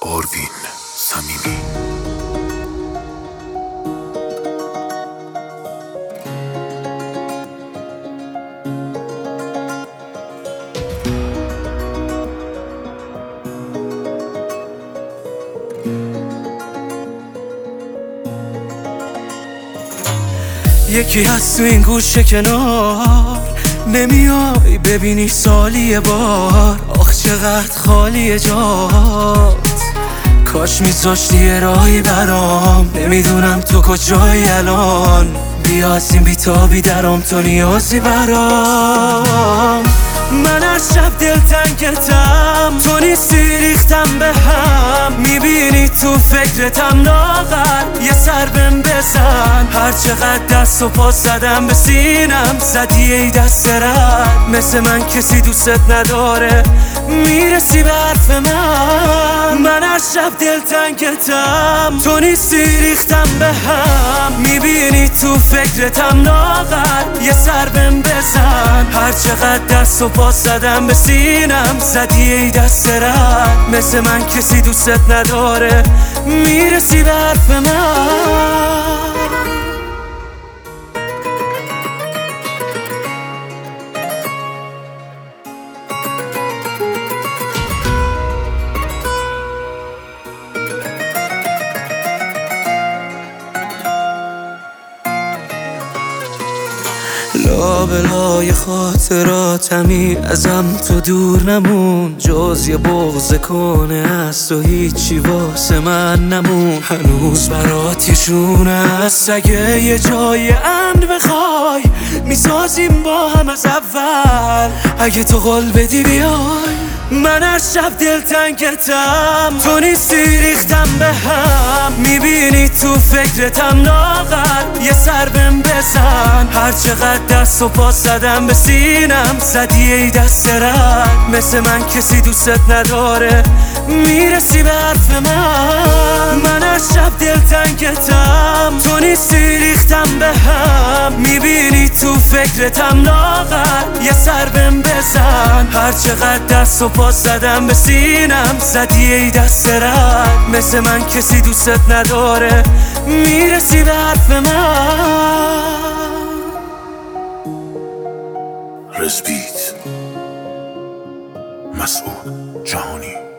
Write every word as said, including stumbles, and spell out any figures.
آروین صمیمی. یکی هست تو این گوشه کنار، نمیای ببینی سالی یه بار. آخ چقدر خالیه جات، کاش میذاشتی یه راهی برام. نمیدونم تو کجایی الان، بیا از این بیتابی درام، تو نیازی برام. من از شب دلتنگتم، تو نیستی ریختم به هم. میبینی تو فکرتم لاغر، یه سر بهم بزن. هر چقدر دست و پا زدم به سینم، زدی ای دست رد. مثل من کسی دوستت نداره، میرسی به حرف من. من از شب دلتنگتم، تو نیستی ریختم به هم. میبینی تو فکرتم لاغر، یه سر بهم بزن. هر چقدر دست و پا زدم به سینم، زدی ای دست رد. مثل من کسی دوستت نداره، میرسی به حرف من. لابلای خاطراتمی ازم تو دور نمون. جز یه بغض کنه از تو هیچی واسه من نمون. هنوز برات یه شونه هست، اگه یه جای امن بخوای میسازیم با هم از اول. اگه تو قول بدی بیای، من از شب دلتنگتم، تو نیستی ریختم به هم. میبینی تو فکرتم لاغر، یه سر بهم بزن. هر چقدر دست و پا زدم به سینم، زدی ای دست رد. مثل من کسی دوستت نداره، میرسی به حرف من. من از شب دلتنگتم، تو نیستی ریختم به هم. میبینی تو فکرتم لاغر، یه سر بهم بزن. هر چقدر دست و پا زدم به سینم، زدی ای دست رد. مثل من کسی دوستت نداره، میرسی به حرف من. رزبیت مسعود جهانی.